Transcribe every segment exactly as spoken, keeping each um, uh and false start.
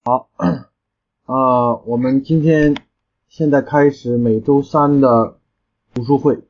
好，呃，我们今天现在开始每周三的读书会。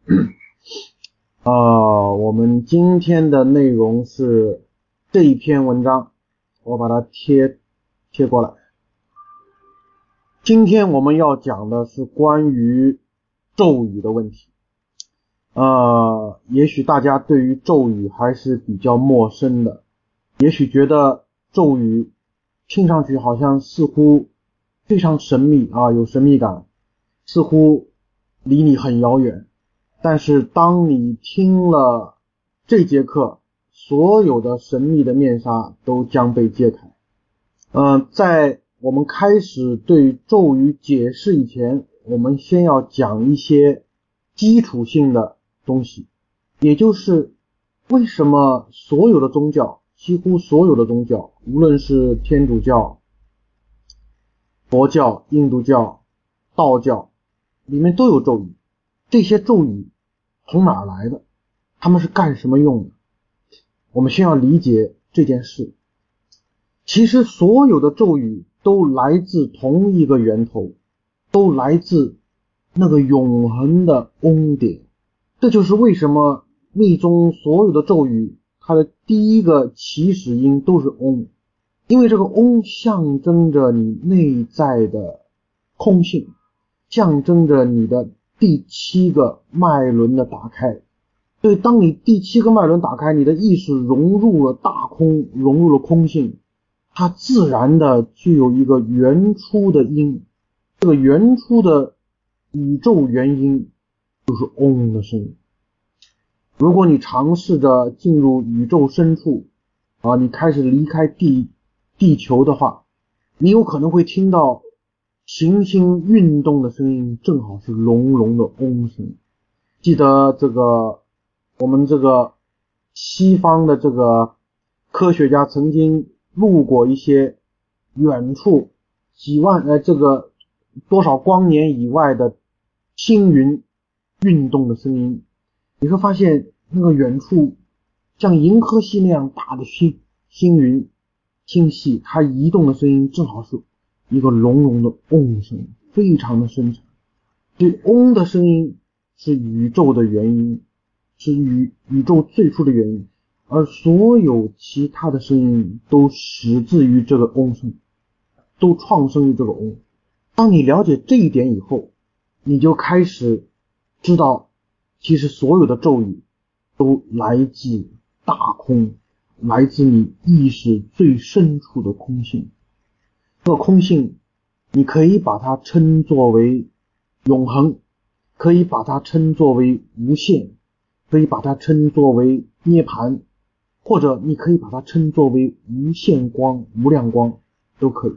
呃，我们今天的内容是这一篇文章，我把它贴贴过来。今天我们要讲的是关于咒语的问题。呃，也许大家对于咒语还是比较陌生的，也许觉得咒语听上去好像似乎非常神秘啊，有神秘感，似乎离你很遥远。但是当你听了这节课，所有的神秘的面纱都将被揭开。呃，在我们开始对咒语解释以前，我们先要讲一些基础性的东西，也就是为什么所有的宗教，几乎所有的宗教，无论是天主教、佛教、印度教、道教，里面都有咒语。这些咒语从哪儿来的？他们是干什么用的？我们先要理解这件事。其实所有的咒语都来自同一个源头，都来自那个永恒的嗡点。这就是为什么密宗所有的咒语，它的第一个起始音都是嗡，因为这个嗡象征着你内在的空性，象征着你的第七个脉轮的打开。所以当你第七个脉轮打开，你的意识融入了大空，融入了空性，它自然的具有一个原初的音。这个原初的宇宙原音就是嗡的声音。如果你尝试着进入宇宙深处啊，你开始离开地地球的话，你有可能会听到行星运动的声音，正好是隆隆的嗡声。记得这个我们这个西方的这个科学家曾经录过一些远处几万呃这个多少光年以外的星云运动的声音，你会发现那个远处像银河系那样大的星星云星系，它移动的声音正好是一个隆隆的嗡声，非常的深沉。所以嗡的声音是宇宙的原因，是宇宇宙最初的原因，而所有其他的声音都始自于这个嗡声，都创生于这个嗡。当你了解这一点以后，你就开始知道，其实所有的咒语都来自大空，来自你意识最深处的空性。这个空性你可以把它称作为永恒，可以把它称作为无限，可以把它称作为涅槃，或者你可以把它称作为无限光、无量光，都可以。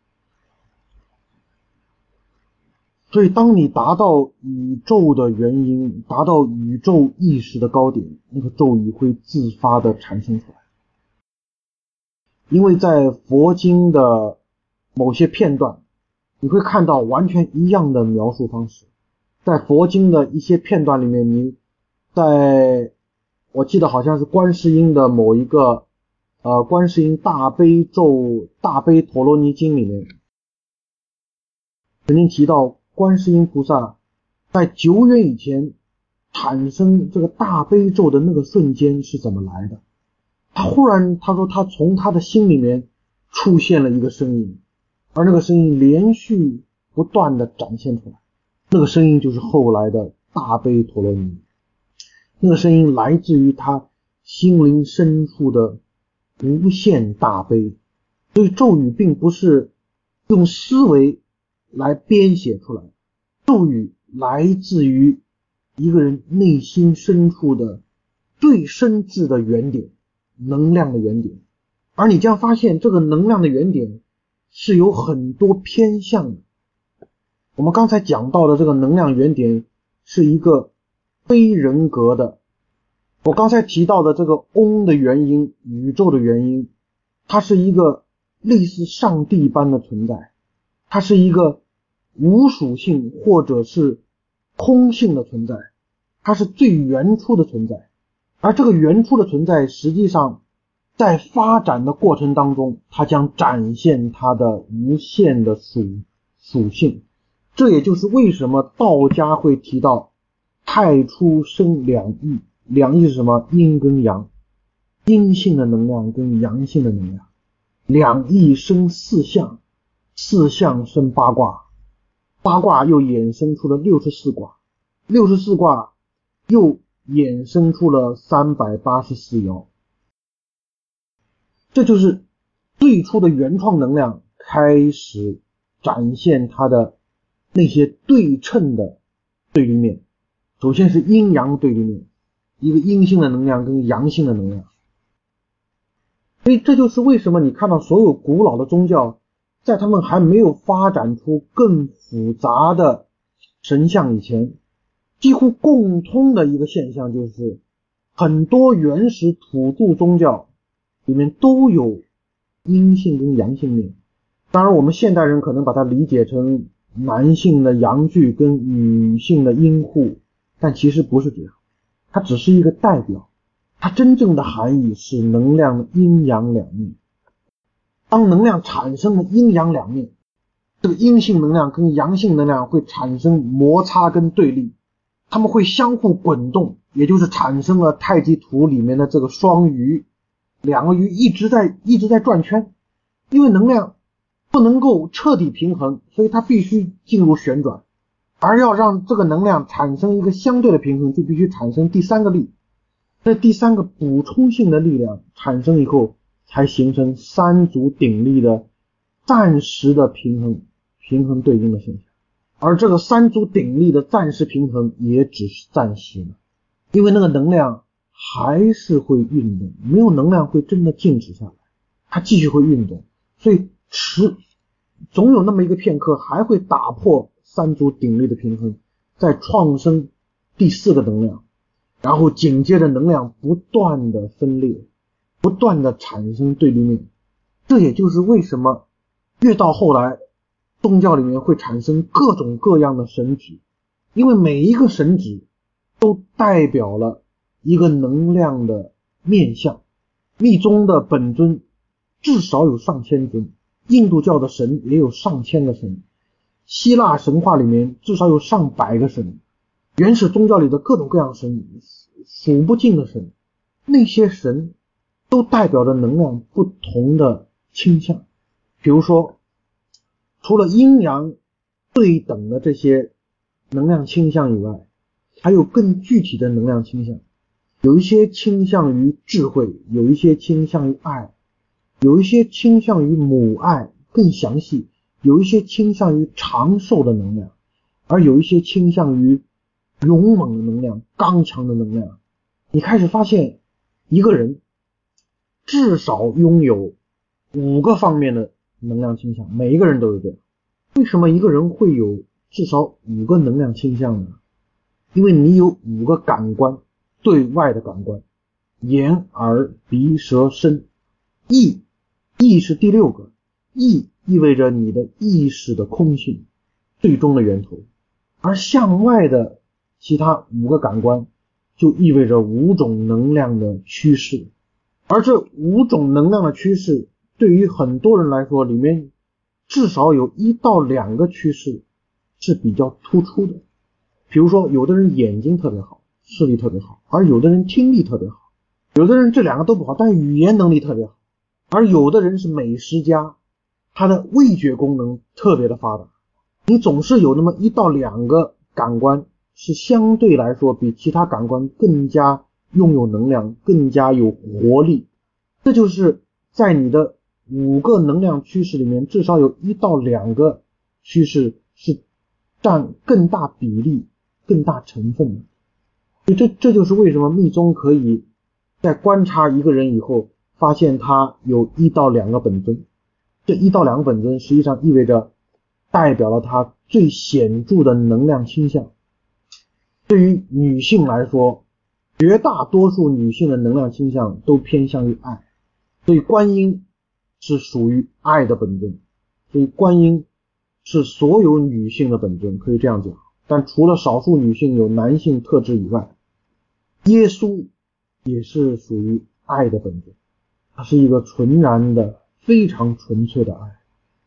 所以当你达到宇宙的原因，达到宇宙意识的高点，那个咒语会自发的产生出来。因为在佛经的某些片段，你会看到完全一样的描述方式。在佛经的一些片段里面，你在我记得好像是观世音的某一个呃观世音大悲咒大悲陀罗尼经里面曾经提到，观世音菩萨在久远以前产生这个大悲咒的那个瞬间是怎么来的。他忽然他说他从他的心里面出现了一个声音，而那个声音连续不断的展现出来，那个声音就是后来的大悲陀罗尼。那个声音来自于他心灵深处的无限大悲。所以咒语并不是用思维来编写出来，咒语来自于一个人内心深处的最深挚的原点，能量的原点。而你将发现这个能量的原点是有很多偏向的。我们刚才讲到的这个能量原点是一个非人格的，我刚才提到的这个嗡的原因，宇宙的原因，它是一个类似上帝般的存在，它是一个无属性或者是空性的存在，它是最原初的存在。而这个原初的存在实际上在发展的过程当中，它将展现它的无限的属属性。这也就是为什么道家会提到太初生两仪，两仪是什么？阴跟阳，阴性的能量跟阳性的能量。两仪生四象，四象生八卦，八卦又衍生出了六十四卦，六十四卦又衍生出了三百八十四爻。这就是最初的原创能量开始展现它的那些对称的对立面。首先是阴阳对立面，一个阴性的能量跟阳性的能量。所以这就是为什么你看到所有古老的宗教，在他们还没有发展出更复杂的神像以前，几乎共通的一个现象就是很多原始土著宗教里面都有阴性跟阳性面。当然我们现代人可能把它理解成男性的阳具跟女性的阴户，但其实不是这样，它只是一个代表，它真正的含义是能量的阴阳两面。当能量产生了阴阳两面，这个阴性能量跟阳性能量会产生摩擦跟对立，它们会相互滚动，也就是产生了太极图里面的这个双鱼，两个鱼一直在一直在转圈。因为能量不能够彻底平衡，所以它必须进入旋转，而要让这个能量产生一个相对的平衡，就必须产生第三个力。这第三个补充性的力量产生以后，才形成三足鼎立的暂时的平衡平衡对应的现象。而这个三足鼎立的暂时平衡也只是暂时的，因为那个能量还是会运动，没有能量会真的静止下来，它继续会运动，所以持总有那么一个片刻还会打破三足鼎立的平衡，再创生第四个能量，然后紧接着能量不断的分裂，不断的产生对立面。这也就是为什么越到后来宗教里面会产生各种各样的神祇，因为每一个神祇都代表了一个能量的面相。密宗的本尊至少有上千尊，印度教的神也有上千个神，希腊神话里面至少有上百个神，原始宗教里的各种各样神，数不尽的神，那些神都代表着能量不同的倾向。比如说除了阴阳对等的这些能量倾向以外，还有更具体的能量倾向，有一些倾向于智慧，有一些倾向于爱，有一些倾向于母爱更详细，有一些倾向于长寿的能量，而有一些倾向于勇猛的能量，刚强的能量。你开始发现一个人至少拥有五个方面的能量倾向，每一个人都有这样。为什么一个人会有至少五个能量倾向呢？因为你有五个感官，对外的感官，眼耳鼻舌身。意意是第六个，意意味着你的意识的空性，最终的源头。而向外的其他五个感官就意味着五种能量的趋势。而这五种能量的趋势对于很多人来说，里面至少有一到两个趋势是比较突出的。比如说有的人眼睛特别好，视力特别好，而有的人听力特别好，有的人这两个都不好，但语言能力特别好，而有的人是美食家，他的味觉功能特别的发达。你总是有那么一到两个感官是相对来说比其他感官更加拥有能量，更加有活力。这就是在你的五个能量趋势里面，至少有一到两个趋势是占更大比例更大成分的。所以这这就是为什么密宗可以在观察一个人以后发现他有一到两个本尊，这一到两个本尊实际上意味着代表了他最显著的能量倾向。对于女性来说，绝大多数女性的能量倾向都偏向于爱，所以观音是属于爱的本尊，所以观音是所有女性的本尊，可以这样讲。但除了少数女性有男性特质以外，耶稣也是属于爱的本尊。 它是一个纯然的非常纯粹的爱。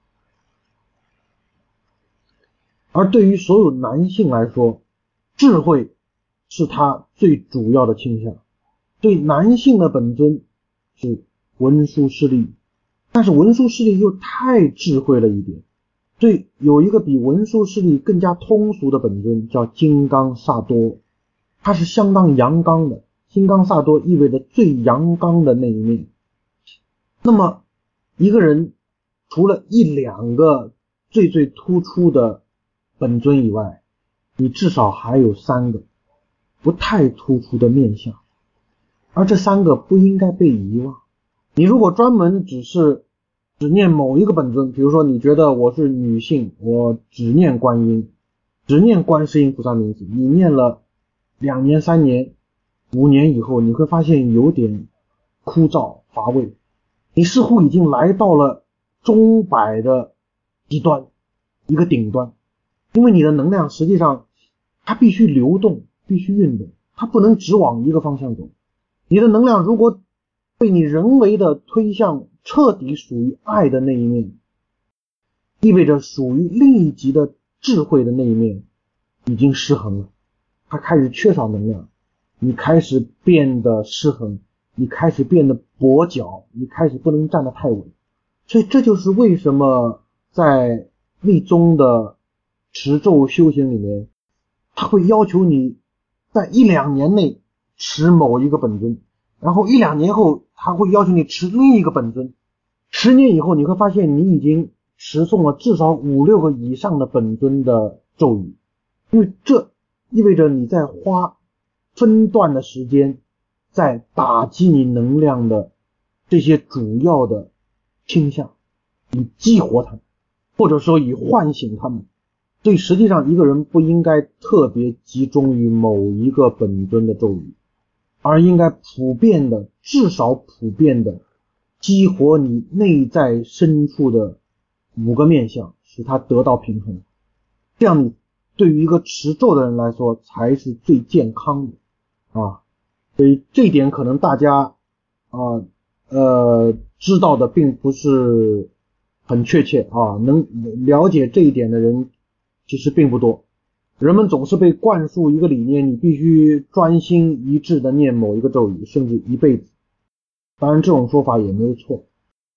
而对于所有男性来说，智慧是他最主要的倾向。对男性的本尊是文殊师利，但是文殊师利又太智慧了一点。对，有一个比文殊师利更加通俗的本尊叫金刚萨多，它是相当阳刚的。金刚萨多意味着最阳刚的那一面。那么一个人除了一两个最最突出的本尊以外，你至少还有三个不太突出的面相，而这三个不应该被遗忘。你如果专门只是只念某一个本尊，比如说你觉得我是女性，我只念观音，只念观世音菩萨名字，你念了两年三年五年以后，你会发现有点枯燥乏味，你似乎已经来到了钟摆的极端，一个顶端。因为你的能量实际上它必须流动，必须运动，它不能只往一个方向走。你的能量如果被你人为的推向彻底属于爱的那一面，意味着属于另一级的智慧的那一面已经失衡了，它开始缺少能量，你开始变得失衡，你开始变得跛脚，你开始不能站得太稳。所以这就是为什么在密宗的持咒修行里面，他会要求你在一两年内持某一个本尊，然后一两年后他会要求你持另一个本尊，十年以后你会发现你已经持诵了至少五六个以上的本尊的咒语，因为这意味着你在花分段的时间在打击你能量的这些主要的倾向，以激活它们，或者说以唤醒它们。所以实际上一个人不应该特别集中于某一个本尊的咒语，而应该普遍的，至少普遍的激活你内在深处的五个面向，使它得到平衡。这样你对于一个持咒的人来说才是最健康的啊。所以这一点可能大家啊呃知道的并不是很确切啊，能了解这一点的人其实并不多。人们总是被灌输一个理念，你必须专心一致的念某一个咒语，甚至一辈子。当然这种说法也没有错，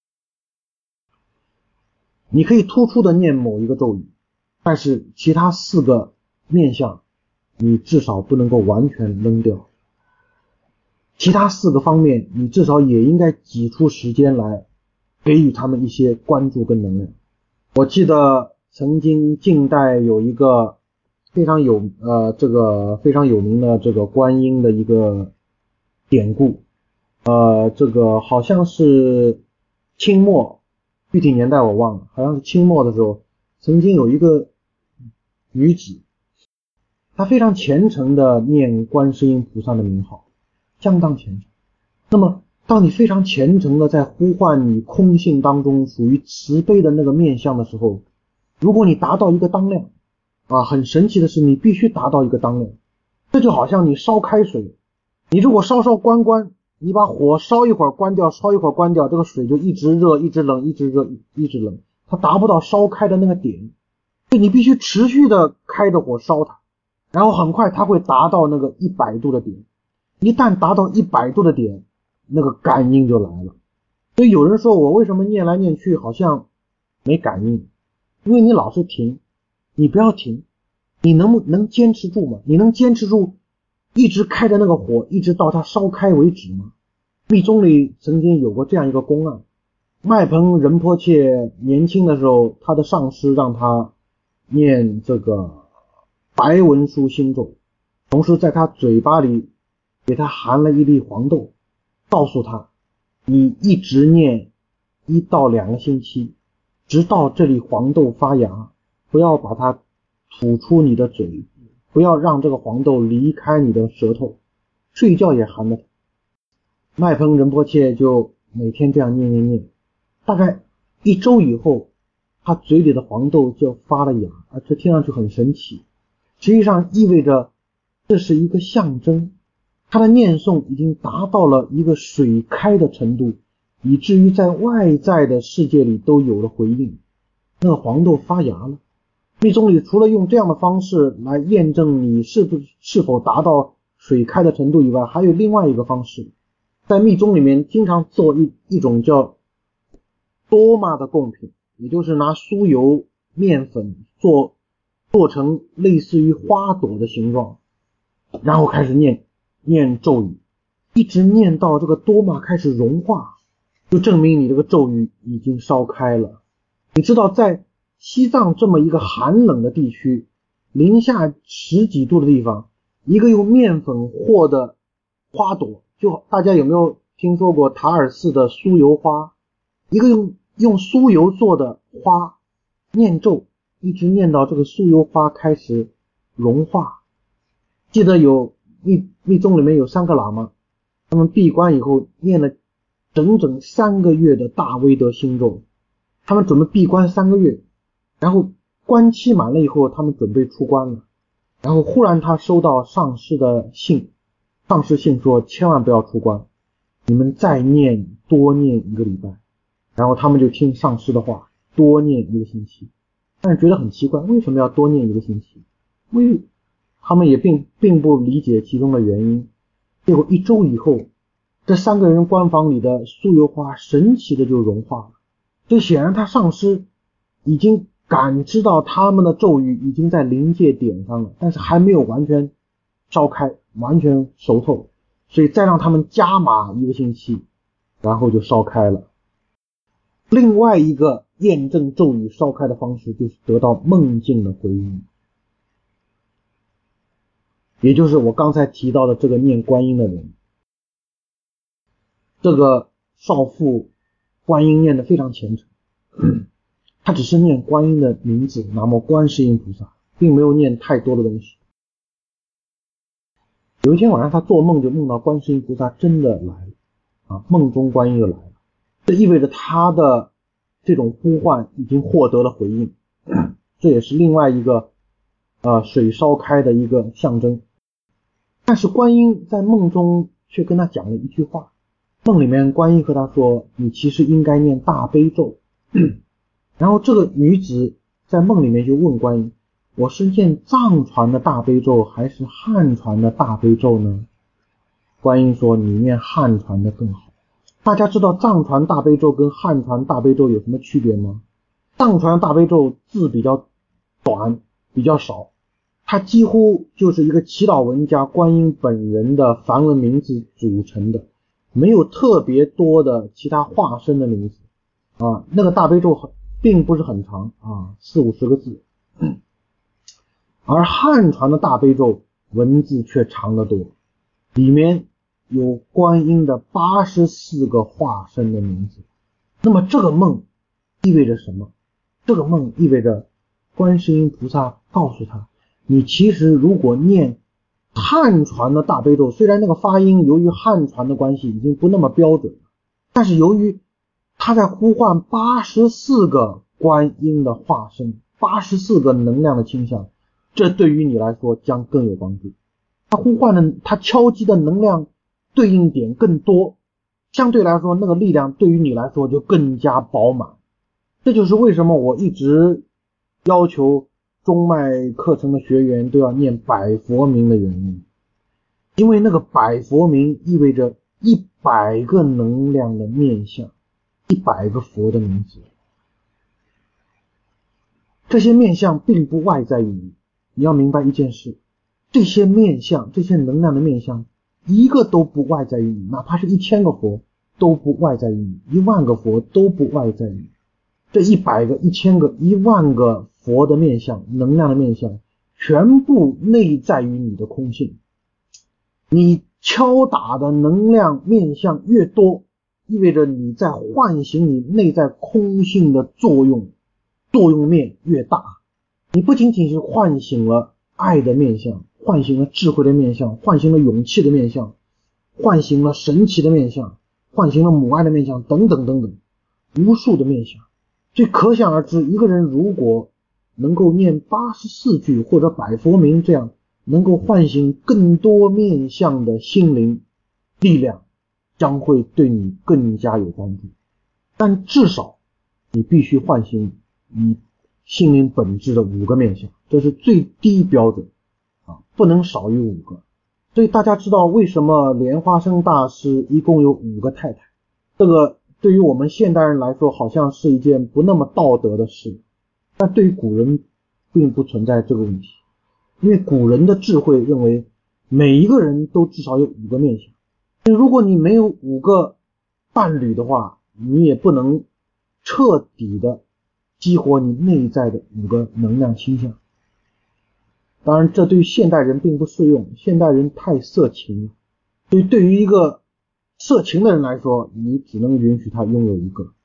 你可以突出的念某一个咒语，但是其他四个面向你至少不能够完全扔掉，其他四个方面你至少也应该挤出时间来给予他们一些关注跟能量。我记得曾经近代有一个非常有呃这个非常有名的这个观音的一个典故，呃这个好像是清末，具体年代我忘了，好像是清末的时候，曾经有一个女子，她非常虔诚的念观世音菩萨的名号，相当虔诚。那么当你非常虔诚的在呼唤你空性当中属于慈悲的那个面向的时候，如果你达到一个当量啊，很神奇的是你必须达到一个当量。这就好像你烧开水，你如果烧烧关关，你把火烧一会儿关掉，烧一会儿关掉，这个水就一直热一直冷一直热一直冷，它达不到烧开的那个点。所以你必须持续的开着火烧它，然后很快它会达到那个一百度的点。一旦达到一百度的点，那个感应就来了。所以有人说我为什么念来念去好像没感应，因为你老是停。你不要停，你能不能坚持住吗？你能坚持住一直开着那个火一直到它烧开为止吗？密宗里曾经有过这样一个公案，麦彭仁波切年轻的时候，他的上师让他念这个白文殊心咒，同时在他嘴巴里给他含了一粒黄豆，告诉他你一直念一到两个星期，直到这粒黄豆发芽，不要把它吐出你的嘴，不要让这个黄豆离开你的舌头，睡觉也含着它。麦彭仁波切就每天这样念念念，大概一周以后，他嘴里的黄豆就发了芽，而这听上去很神奇，实际上意味着这是一个象征，他的念诵已经达到了一个水开的程度， 以至于在外在的世界里都有了回应。那个黄豆发芽了。密宗里除了用这样的方式来验证你是不是否达到水开的程度以外，还有另外一个方式。在密宗里面经常做一一种叫多玛的贡品，也就是拿酥油面粉做做成类似于花朵的形状，然后开始念念咒语，一直念到这个多玛开始融化，就证明你这个咒语已经烧开了。你知道在西藏这么一个寒冷的地区，零下十几度的地方，一个用面粉和的花朵，就大家有没有听说过塔尔寺的酥油花，一个用用酥油做的花，念咒一直念到这个酥油花开始融化。记得有密密宗里面有三个喇嘛，他们闭关以后念了整整三个月的大威德心咒，他们准备闭关三个月，然后关期满了以后他们准备出关了，然后忽然他收到上师的信，上师信说千万不要出关，你们再念多念一个礼拜，然后他们就听上师的话，多念一个星期。但是觉得很奇怪，为什么要多念一个星期？为他们也并并不理解其中的原因。结果一周以后，这三个人关房里的酥油花神奇的就融化了。所以显然他上师已经感知到他们的咒语已经在临界点上了，但是还没有完全烧开，完全熟透，所以再让他们加码一个星期，然后就烧开了。另外一个验证咒语烧开的方式就是得到梦境的回应，也就是我刚才提到的这个念观音的人。这个少妇观音念得非常虔诚，他只是念观音的名字，南无观世音菩萨，并没有念太多的东西。有一天晚上他做梦就梦到观世音菩萨真的来了啊，梦中观音就来了，这意味着他的这种呼唤已经获得了回应，这也是另外一个呃水烧开的一个象征。但是观音在梦中却跟他讲了一句话，梦里面观音和他说，你其实应该念大悲咒。然后这个女子在梦里面就问观音，我是念藏传的大悲咒还是汉传的大悲咒呢？观音说，你念汉传的更好。大家知道藏传大悲咒跟汉传大悲咒有什么区别吗？藏传大悲咒字比较短，比较少，它几乎就是一个祈祷文加观音本人的梵文名字组成的，没有特别多的其他化身的名字啊。那个大悲咒很并不是很长啊，四五十个字，而汉传的大悲咒文字却长得多，里面有观音的八十四个化身的名字。那么这个梦意味着什么？这个梦意味着观世音菩萨告诉他，你其实如果念汉传的大悲咒，虽然那个发音由于汉传的关系已经不那么标准了，但是由于他在呼唤八十四个观音的化身，八十四个能量的倾向，这对于你来说将更有帮助。他呼唤的他敲击的能量对应点更多，相对来说那个力量对于你来说就更加饱满。这就是为什么我一直要求中脉课程的学员都要念百佛名的原因，因为那个百佛名意味着一百个能量的面向，一百个佛的名字。这些面向并不外在于你，你要明白一件事，这些面向，这些能量的面向一个都不外在于你，哪怕是一千个佛都不外在于你，一万个佛都不外在于你。这一百个、一千个、一万个佛的面向，能量的面向，全部内在于你的空性。你敲打的能量面向越多，意味着你在唤醒你内在空性的作用，作用面越大。你不仅仅是唤醒了爱的面向，唤醒了智慧的面向，唤醒了勇气的面向，唤醒了神奇的面向，唤醒了母爱的面向，等等等等，无数的面向。所以可想而知，一个人如果能够念八十四句或者百佛名，这样能够唤醒更多面向的心灵力量， 将会对你更加有帮助。但至少你必须唤醒你心灵本质的五个面向，这是最低标准啊，不能少于五个。所以大家知道为什么莲花生大师一共有五个太太，这个对于我们现代人来说好像是一件不那么道德的事，但对于古人并不存在这个问题，因为古人的智慧认为每一个人都至少有五个面向，如果你没有五个伴侣的话，你也不能彻底的激活你内在的五个能量倾向。当然这对于现代人并不适用，现代人太色情了，所以对于一个色情的人来说，你只能允许他拥有一个。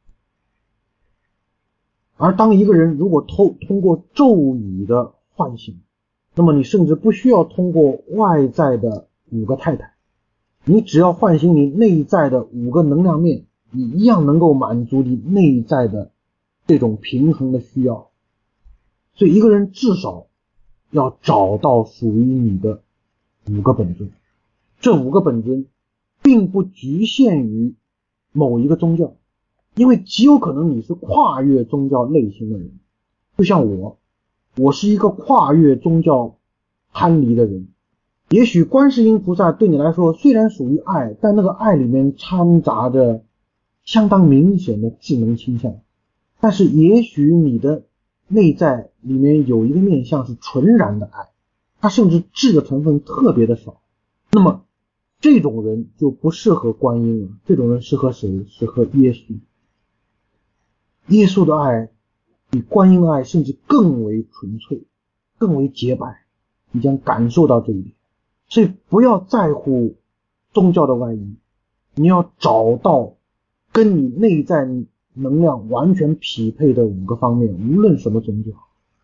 而当一个人如果通通过咒语的唤醒，那么你甚至不需要通过外在的五个太太，你只要唤醒你内在的五个能量面，你一样能够满足你内在的这种平衡的需要。所以一个人至少要找到属于你的五个本尊，这五个本尊并不局限于某一个宗教，因为极有可能你是跨越宗教类型的人，就像我我是一个跨越宗教藩篱的人。也许观世音菩萨对你来说虽然属于爱，但那个爱里面掺杂着相当明显的智能倾向，但是也许你的内在里面有一个面向是纯然的爱，它甚至智的成分特别的少，那么这种人就不适合观音了，这种人适合谁？适合耶稣。耶稣的爱比观音的爱甚至更为纯粹，更为洁白，你将感受到这一点。所以不要在乎宗教的外衣，你要找到跟你内在能量完全匹配的五个方面，无论什么宗教。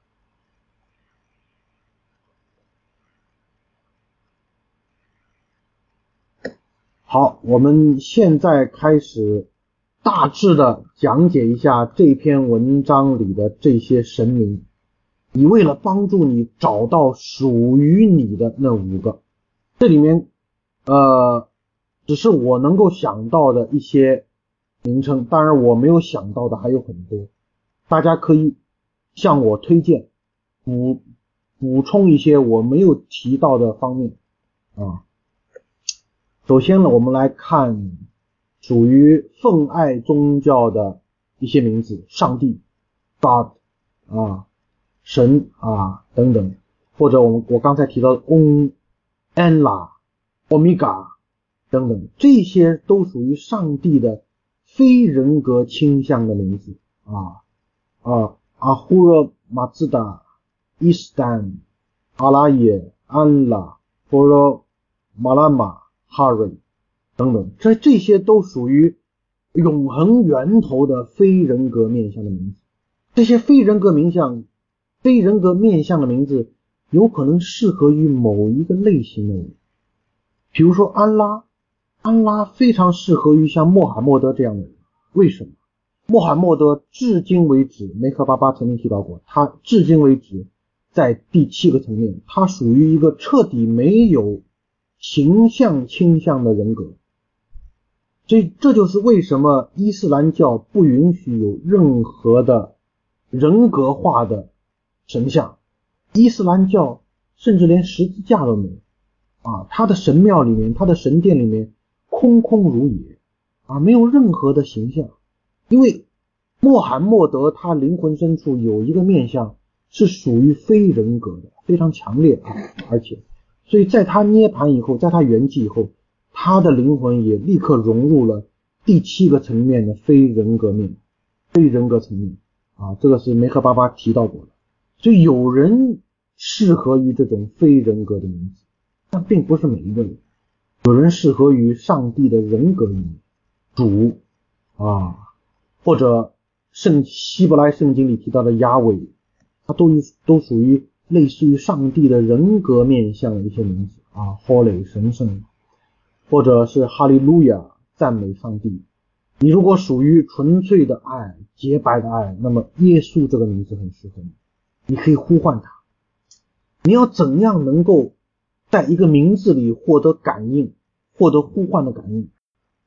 好，我们现在开始大致的讲解一下这篇文章里的这些神明，你为了帮助你找到属于你的那五个，这里面呃，只是我能够想到的一些名称，当然我没有想到的还有很多，大家可以向我推荐补补充一些我没有提到的方面啊。首先呢，我们来看属于奉爱宗教的一些名字，上帝 God 啊，神啊等等，或者我我刚才提到的 Om Allah Omega 等等，这些都属于上帝的非人格倾向的名字啊啊 Ahura Mazda Istan Alaya Allah Poro Malama Hari 等等，这这些都属于永恒源头的非人格面向的名字。这些非人格面向非人格面向的名字有可能适合于某一个类型的人，比如说安拉，安拉非常适合于像穆罕默德这样的人。为什么？穆罕默德至今为止，梅克巴巴曾经提到过，他至今为止在第七个层面，他属于一个彻底没有形象倾向的人格。所以这就是为什么伊斯兰教不允许有任何的人格化的神像，伊斯兰教甚至连十字架都没有啊，他的神庙里面，他的神殿里面空空如也啊，没有任何的形象。因为穆罕默德他灵魂深处有一个面向是属于非人格的，非常强烈啊，而且所以在他涅槃以后，在他圆寂以后，他的灵魂也立刻融入了第七个层面的非人格面，非人格层面啊，这个是梅克巴巴提到过的。所以有人适合于这种非人格的名字，但并不是每一个人。有人适合于上帝的人格名，主啊，或者圣希伯来圣经里提到的亚伟，它都都属于类似于上帝的人格面向的一些名字啊 ，Holy 神圣，或者是哈利路亚赞美上帝。你如果属于纯粹的爱，洁白的爱，那么耶稣这个名字很适合你，你可以呼唤他。你要怎样能够在一个名字里获得感应，获得呼唤的感应？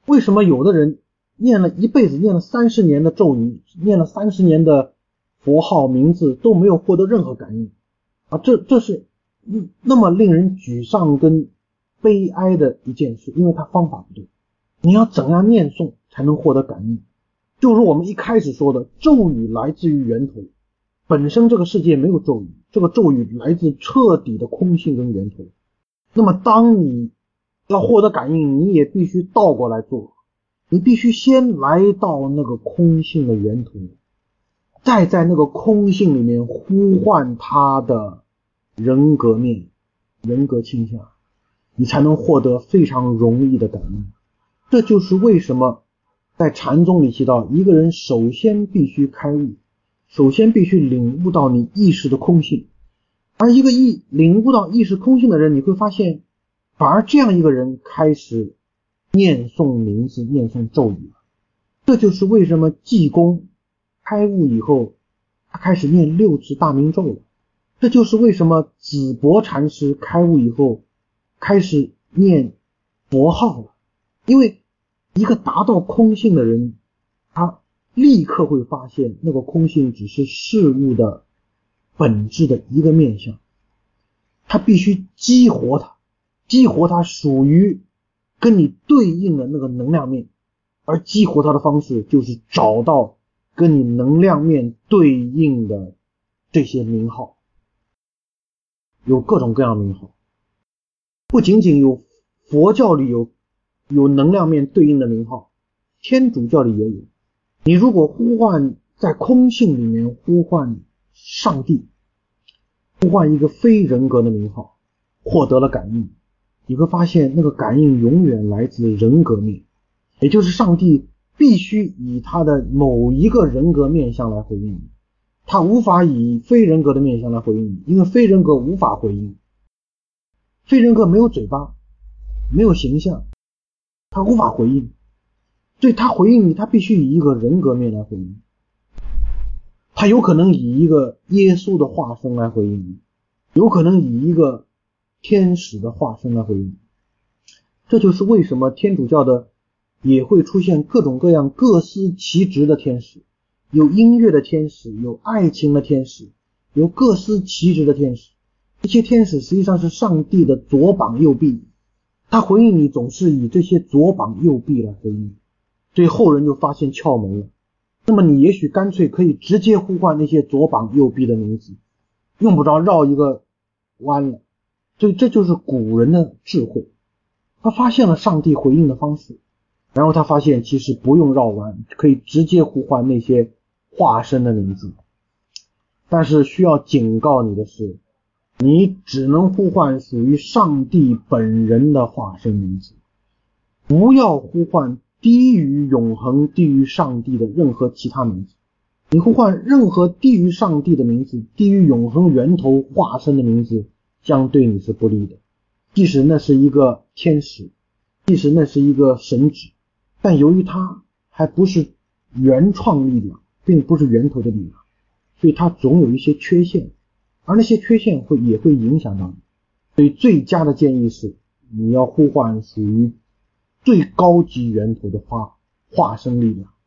为什么有的人念了一辈子，念了三十年的咒语，念了三十年的佛号名字都没有获得任何感应啊？这这是那么令人沮丧跟悲哀的一件事，因为他方法不对。你要怎样念诵才能获得感应？就是我们一开始说的，咒语来自于源头，本身这个世界没有咒语，这个咒语来自彻底的空性跟源头。那么当你要获得感应，你也必须倒过来做，你必须先来到那个空性的源头，再在那个空性里面呼唤他的人格面、人格倾向，你才能获得非常容易的感应。这就是为什么在禅宗里提到，一个人首先必须开悟，首先必须领悟到你意识的空性。而一个意领悟到意识空性的人，你会发现反而这样一个人开始念诵名字，念诵咒语。这就是为什么济公开悟以后他开始念六字大明咒了。这就是为什么紫柏禅师开悟以后开始念佛号了。因为一个达到空性的人，他立刻会发现那个空性只是事物的本质的一个面向，他必须激活它，激活它属于跟你对应的那个能量面，而激活它的方式就是找到跟你能量面对应的这些名号。有各种各样的名号，不仅仅有佛教里有有能量面对应的名号，天主教里也有。你如果呼唤在空性里面呼唤上帝，呼唤一个非人格的名号，获得了感应，你会发现那个感应永远来自人格面，也就是上帝必须以他的某一个人格面向来回应你，他无法以非人格的面向来回应你，因为非人格无法回应，非人格没有嘴巴，没有形象，他无法回应，所以他回应你，他必须以一个人格面来回应。他有可能以一个耶稣的化身来回应你，有可能以一个天使的化身来回应你。这就是为什么天主教的也会出现各种各样各司其职的天使，有音乐的天使，有爱情的天使，有各司其职的天使。这些天使实际上是上帝的左膀右臂，他回应你总是以这些左膀右臂来回应你，所以后人就发现窍门了。那么你也许干脆可以直接呼唤那些左膀右臂的名字，用不着绕一个弯了。所以这就是古人的智慧，他发现了上帝回应的方式，然后他发现其实不用绕弯，可以直接呼唤那些化身的名字。但是需要警告你的是，你只能呼唤属于上帝本人的化身名字，不要呼唤低于永恒、低于上帝的任何其他名字。你呼唤任何低于上帝的名字，低于永恒源头化身的名字，将对你是不利的。即使那是一个天使，即使那是一个神旨，但由于它还不是原创力量，并不是源头的力量，所以它总有一些缺陷，而那些缺陷会也会影响到你。所以最佳的建议是，你要呼唤属于最高级源头的化化身力量。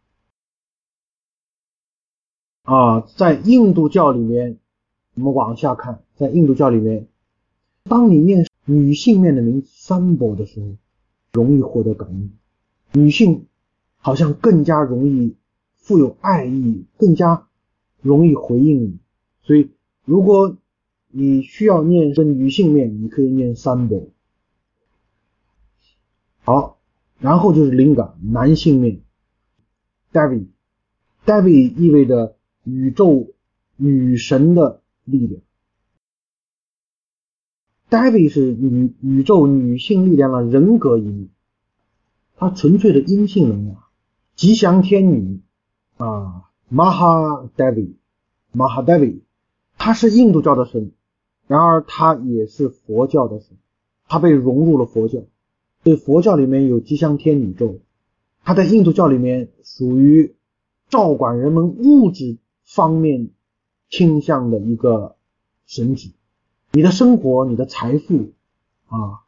啊，在印度教里面，我们往下看，在印度教里面，当你念女性面的名字三波的时候，容易获得感应。女性好像更加容易富有爱意，更加容易回应你。所以如果你需要念是女性面，你可以念三波。好，然后就是灵感，男性面 Devi Devi 意味着宇宙女神的力量。Devi 是宇宇宙女性力量的人格一面，它纯粹的阴性能量，吉祥天女啊 Mahadevi Mahadevi 她是印度教的神，然而她也是佛教的神，她被融入了佛教。所以佛教里面有吉祥天女咒，它在印度教里面属于照管人们物质方面倾向的一个神旨。你的生活，你的财富啊，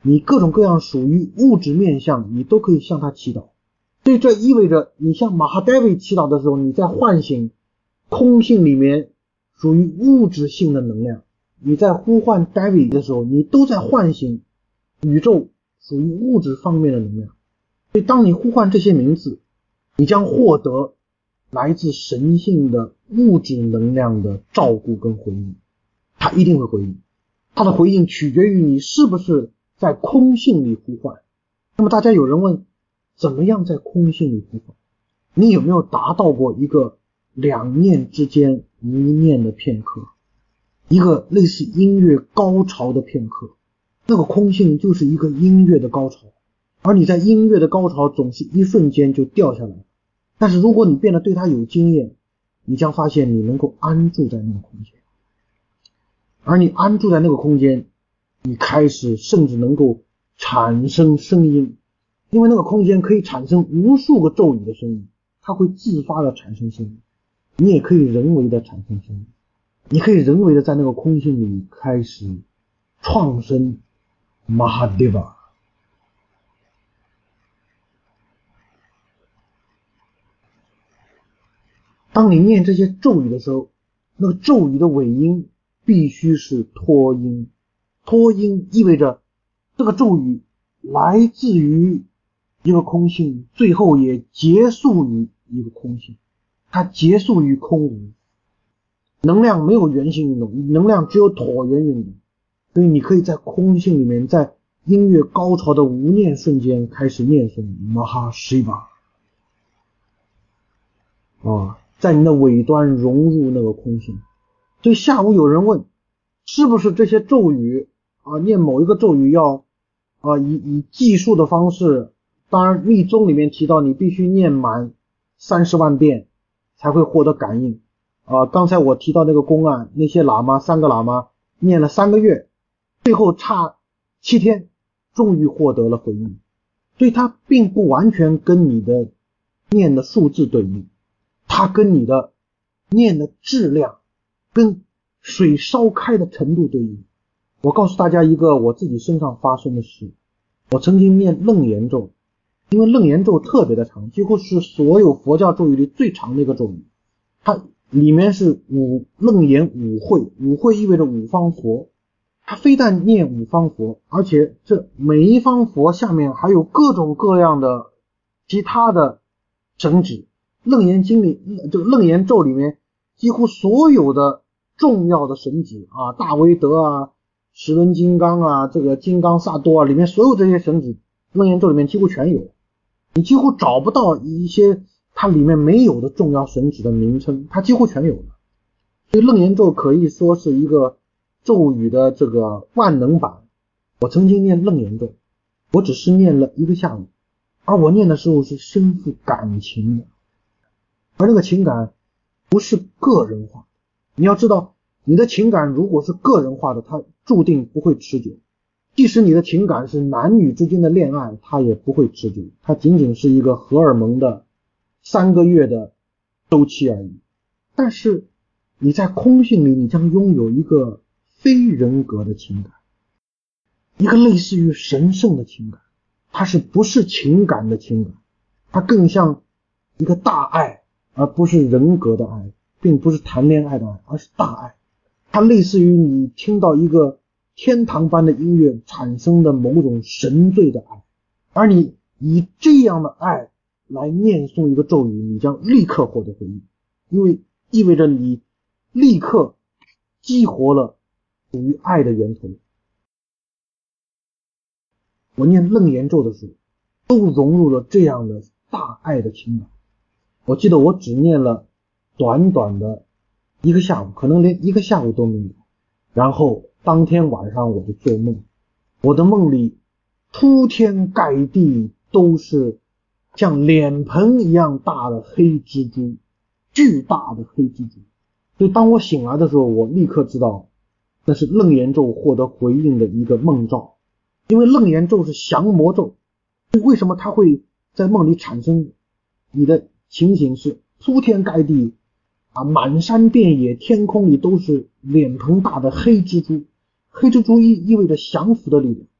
你各种各样属于物质面向，你都可以向它祈祷。所以这意味着你向马哈戴维祈祷的时候，你在唤醒空性里面属于物质性的能量，你在呼唤戴维的时候，你都在唤醒宇宙属于物质方面的能量。所以当你呼唤这些名字，你将获得来自神性的物质能量的照顾跟回应。他一定会回应，他的回应取决于你是不是在空性里呼唤。那么大家有人问，怎么样在空性里呼唤？你有没有达到过一个两念之间无念的片刻，一个类似音乐高潮的片刻？那个空性就是一个音乐的高潮，而你在音乐的高潮总是一瞬间就掉下来。但是如果你变得对它有经验，你将发现你能够安住在那个空间，而你安住在那个空间，你开始甚至能够产生声音，因为那个空间可以产生无数个咒语的声音，它会自发的产生声音。你也可以人为的产生声音，你可以人为的在那个空性里开始创生 Mahadeva。 当你念这些咒语的时候，那个咒语的尾音必须是托音。托音意味着这个咒语来自于一个空性，最后也结束于一个空性，它结束于空无。能量没有圆形运动，能量只有椭圆运动，所以你可以在空性里面，在音乐高潮的无念瞬间开始念诵 Mahashiva 啊，在你的尾端融入那个空性。所以下午有人问，是不是这些咒语啊，念某一个咒语要啊以以计数的方式，当然密宗里面提到你必须念满三十万遍才会获得感应啊。刚才我提到那个公案，那些喇嘛三个喇嘛念了三个月，最后差七天终于获得了回应。所以它并不完全跟你的念的数字对应，它跟你的念的质量跟水烧开的程度对应。我告诉大家一个我自己身上发生的事，我曾经念楞严咒，因为楞严咒特别的长，几乎是所有佛教咒语里最长的一个咒语，它里面是五楞严五会，五会意味着五方佛，它非但念五方佛，而且这每一方佛下面还有各种各样的其他的神旨。楞严经里，这个楞严咒里面几乎所有的重要的神旨啊，大威德啊，十轮金刚啊，这个金刚萨多啊，里面所有这些神旨楞严咒里面几乎全有，你几乎找不到一些它里面没有的重要神旨的名称，它几乎全有了。所以楞严咒可以说是一个咒语的这个万能版。我曾经念楞严咒，我只是念了一个下午，而我念的时候是深负感情的，而那个情感不是个人化。你要知道，你的情感如果是个人化的，它注定不会持久。即使你的情感是男女之间的恋爱，它也不会持久，它仅仅是一个荷尔蒙的三个月的周期而已。但是你在空性里，你将拥有一个非人格的情感，一个类似于神圣的情感，它是不是情感的情感，它更像一个大爱，而不是人格的爱，并不是谈恋爱的爱，而是大爱。它类似于你听到一个天堂般的音乐产生的某种神罪的爱，而你以这样的爱来念诵一个咒语，你将立刻获得回应，因为意味着你立刻激活了属于爱的源头。我念楞严咒的时候都融入了这样的大爱的情感。我记得我只念了短短的一个下午，可能连一个下午都没有，然后当天晚上我就做梦，我的梦里铺天盖地都是像脸盆一样大的黑蜘蛛，巨大的黑蜘蛛。所以当我醒来的时候，我立刻知道那是楞严咒获得回应的一个梦兆。因为楞严咒是降魔咒，为什么它会在梦里产生？你的情形是铺天盖地啊，满山遍野，天空里都是脸盆大的黑蜘蛛。黑蜘蛛意意味着降服的力量，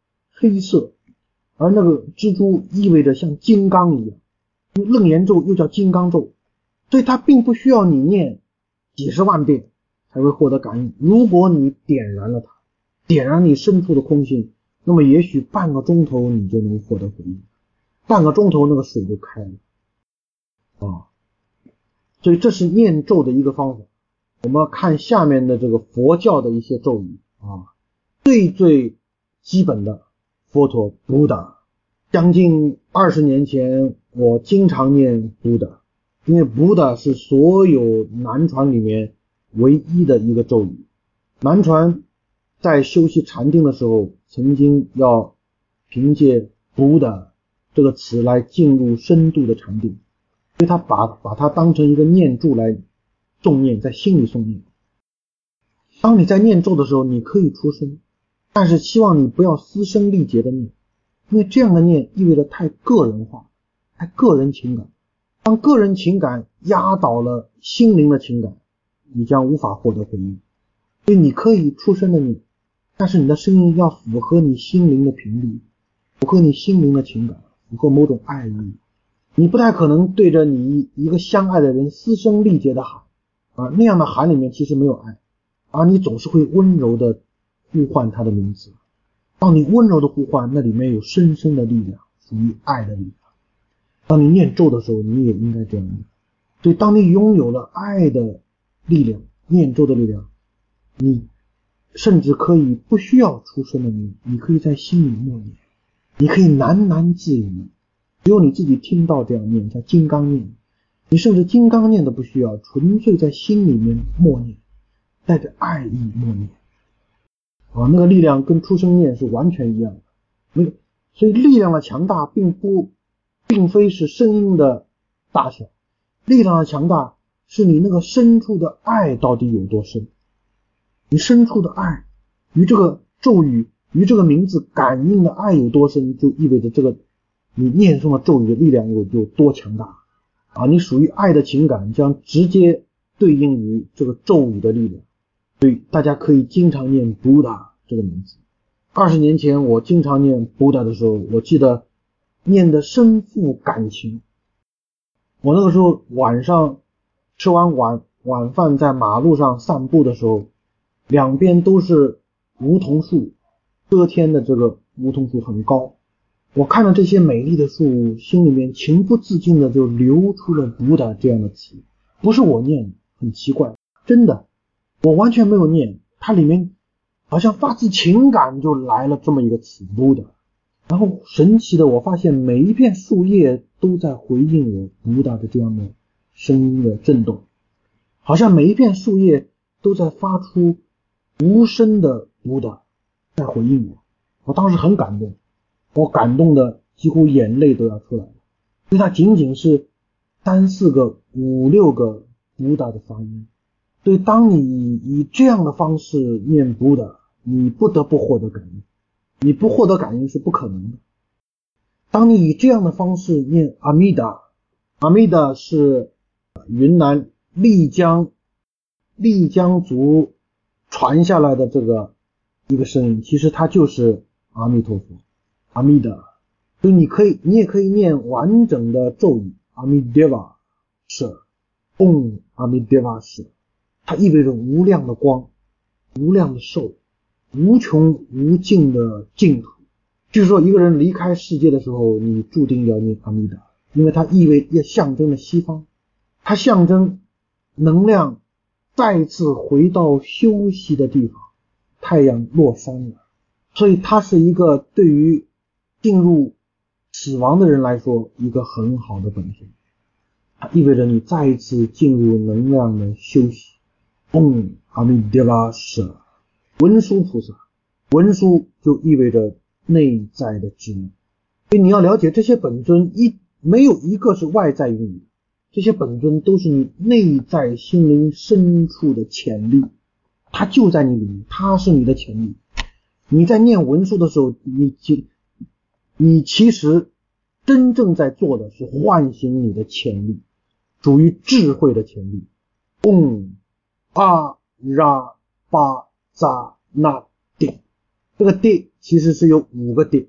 黑色，而那个蜘蛛意味着像金刚一样，楞严咒又叫金刚咒，所以它并不需要你念几十万遍才会获得感应。如果你点燃了它，点燃你深处的空性，那么也许半个钟头你就能获得回应，半个钟头那个水就开了啊。所以这是念咒的一个方法。我们看下面的这个佛教的一些咒语啊，最最基本的佛陀 Buddha， 将近二十年前我经常念 Buddha， 因为 Buddha 是所有南传里面唯一的一个咒语。南传在修习禅定的时候，曾经要凭借 Buddha 这个词来进入深度的禅定，所以他把把它当成一个念珠来诵念，在心里诵念。当你在念咒的时候，你可以出声，但是希望你不要嘶声力竭的念，因为这样的念意味着太个人化，太个人情感。当个人情感压倒了心灵的情感，你将无法获得回应。所以你可以出声的念，但是你的声音要符合你心灵的频率，符合你心灵的情感，符合某种爱意。你不太可能对着你一个相爱的人嘶声力竭的喊啊，那样的喊里面其实没有爱，而你总是会温柔的呼唤他的名字。当你温柔的呼唤，那里面有深深的力量，属于爱的力量。当你念咒的时候，你也应该这样念。所以当你拥有了爱的力量，念咒的力量，你甚至可以不需要出声的念，你可以在心里默念，你可以喃喃自语，只有你自己听到这样念，叫金刚念。你甚至金刚念都不需要，纯粹在心里面默念，带着爱意默念啊，那个力量跟出声念是完全一样的。那个所以力量的强大并不并非是声音的大小，力量的强大是你那个深处的爱到底有多深。你深处的爱与这个咒语与这个名字感应的爱有多深，就意味着这个你念诵的咒语的力量有有多强大啊！你属于爱的情感将直接对应于这个咒语的力量。所以大家可以经常念 Buddha 这个名字。二十年前我经常念 Buddha 的时候，我记得念得深负感情。我那个时候晚上吃完晚晚饭在马路上散步的时候，两边都是梧桐树，遮天的这个梧桐树很高，我看了这些美丽的树，心里面情不自禁的就流出了 Buddha 这样的词。不是我念的，很奇怪，真的我完全没有念，它里面好像发自情感就来了这么一个词 Buddha。 然后神奇的我发现每一片树叶都在回应我 Buddha 的这样的声音的震动，好像每一片树叶都在发出无声的 Buddha 在回应我。我当时很感动，我感动的几乎眼泪都要出来了，因为它仅仅是三四个五六个 Buddha 的发音。所以当你以这样的方式念 Buddha， 你不得不获得感应，你不获得感应是不可能的。当你以这样的方式念阿弥达，阿弥达是云南丽江丽江族传下来的这个一个声音，其实它就是阿弥陀佛，阿弥达。所以你可以你也可以念完整的咒语阿弥陀佛是嗡阿弥陀佛是，它意味着无量的光，无量的寿，无穷无尽的净土。据说一个人离开世界的时候，你注定要念阿弥达，因为它意味也象征了西方，它象征能量再次回到休息的地方，太阳落山了。所以它是一个对于进入死亡的人来说一个很好的本身，它意味着你再一次进入能量的休息。嗡阿弥陀佛是文殊菩萨，文殊就意味着内在的智能。所以你要了解这些本尊一没有一个是外在于你，这些本尊都是你内在心灵深处的潜力，它就在你里面，它是你的潜力。你在念文殊的时候，你你其实真正在做的是唤醒你的潜力，属于智慧的潜力。嗡阿拉巴扎那定，这个定其实是有五个定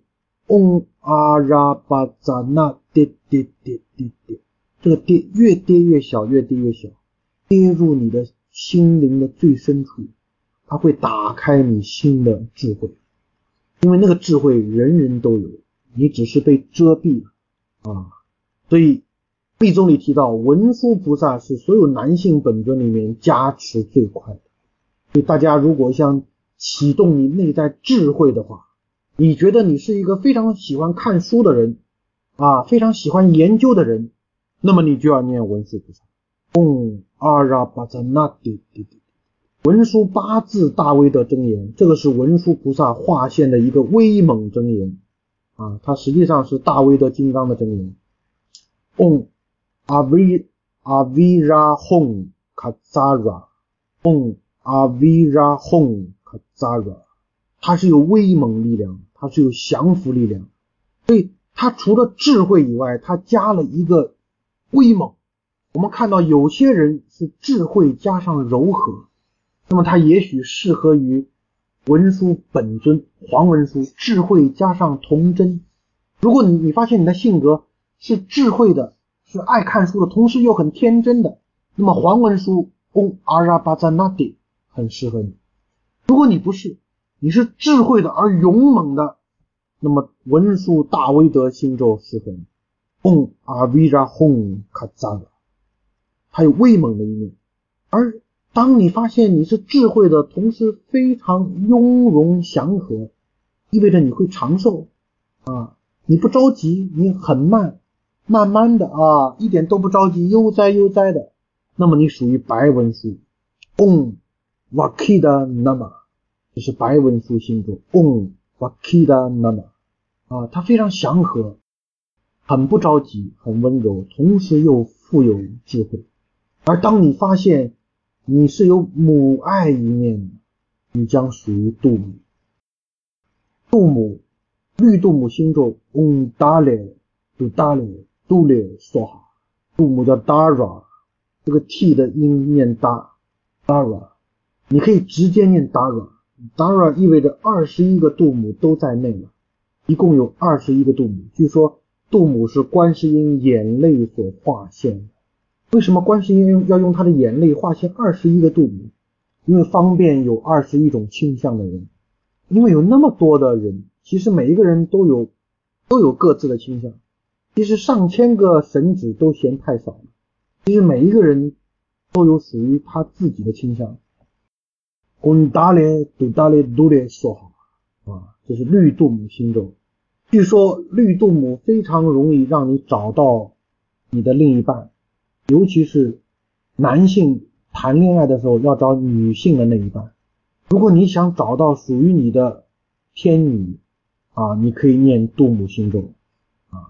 嗡阿拉巴扎那跌跌跌跌跌，这个跌越跌越小，越跌越小，跌入你的心灵的最深处，它会打开你心的智慧，因为那个智慧人人都有，你只是被遮蔽了啊。所以密宗里提到文殊菩萨是所有男性本尊里面加持最快的，所以大家如果想启动你内在智慧的话，你觉得你是一个非常喜欢看书的人啊，非常喜欢研究的人，那么你就要念文殊菩萨嗡阿拉巴扎那滴滴滴，文殊八字大威德真言，这个是文殊菩萨化现的一个威猛真言啊，它实际上是大威德金刚的真言。嗡阿维阿维拉吽卡扎拉，嗡阿维拉吽卡扎拉，它是有威猛力量，它是有降服力量，所以它除了智慧以外，它加了一个威猛。我们看到有些人是智慧加上柔和，那么他也许适合于文殊本尊黄文殊，智慧加上童真。如果你你发现你的性格是智慧的，是爱看书的，同时又很天真的，那么黄文殊嗡阿拉巴扎那迪很适合你。如果你不是，你是智慧的而勇猛的，那么文殊大威德心咒适合你。嗡阿维拉吽卡扎拉，它有威猛的一面。而当你发现你是智慧的，同时非常雍容祥和，意味着你会长寿啊，你不着急，你很慢，慢慢的啊，一点都不着急，悠哉悠哉的，那么你属于白文殊。嗡瓦基达那玛，这是白文殊心咒。嗡瓦基达那玛啊，它非常祥和，很不着急，很温柔，同时又富有智慧。而当你发现你是有母爱一面的，你将属于度母。度母绿度母心咒嗡达咧度达咧度咧梭哈，度母叫 Dara， 这个 T 的音念达 Dara， 你可以直接念 Dara， Dara 意味着二十一个度母都在内了，一共有二十一个度母。据说度母是观世音眼泪所化现的。为什么观世音要用他的眼泪化现二十一个度母？因为方便有二十一种倾向的人，因为有那么多的人，其实每一个人都有都有各自的倾向，其实上千个神旨都嫌太少了，其实每一个人都有属于他自己的倾向。嗡达咧度达咧度咧梭哈啊，这是绿度母心咒。据说绿度母非常容易让你找到你的另一半，尤其是男性谈恋爱的时候要找女性的那一半。如果你想找到属于你的天女啊，你可以念度母心咒啊。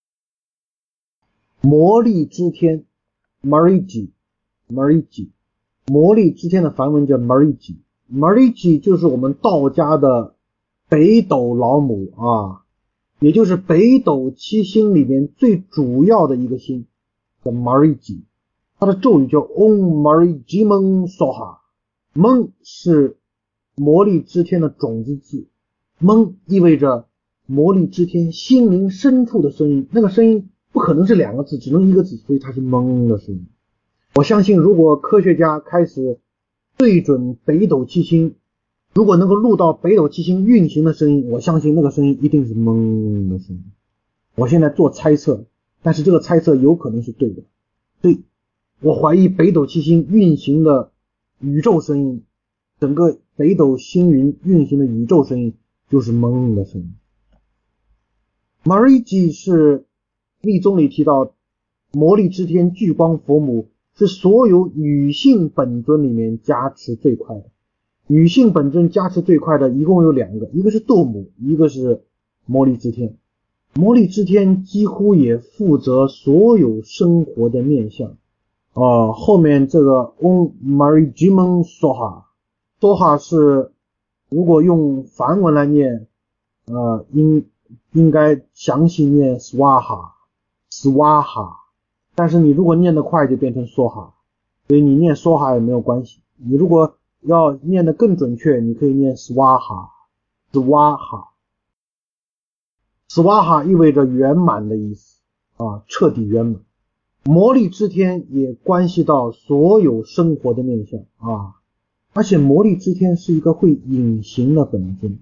魔力之天 Mariji Mariji， 魔力之天的梵文叫 Mariji， Mariji 就是我们道家的北斗老母啊，也就是北斗七星里面最主要的一个星叫 Mariji， 它的咒语叫 Om Mariji Meng Soha， 蒙是魔力之天的种子字，蒙意味着魔力之天心灵深处的声音，那个声音不可能是两个字，只能一个字，所以它是蒙的声音。我相信如果科学家开始对准北斗七星，如果能够录到北斗七星运行的声音，我相信那个声音一定是蒙的声音。我现在做猜测，但是这个猜测有可能是对的，所以我怀疑北斗七星运行的宇宙声音，整个北斗星云运行的宇宙声音就是蒙的声音。Mariji 是密宗里提到魔力之天聚光佛母，是所有女性本尊里面加持最快的。女性本尊加持最快的一共有两个，一个是度母，一个是魔力之天。魔力之天几乎也负责所有生活的面向啊。后面这个 Om Mariji Meng Soha Soha 是如果用梵文来念呃应应该详细念 Swaha Swaha， 但是你如果念得快就变成 Soha， 所以你念 Soha 也没有关系。你如果要念得更准确，你可以念 Swaha Swaha。 斯瓦哈意味着圆满的意思啊，彻底圆满。魔力之天也关系到所有生活的面向啊，而且魔力之天是一个会隐形的本尊，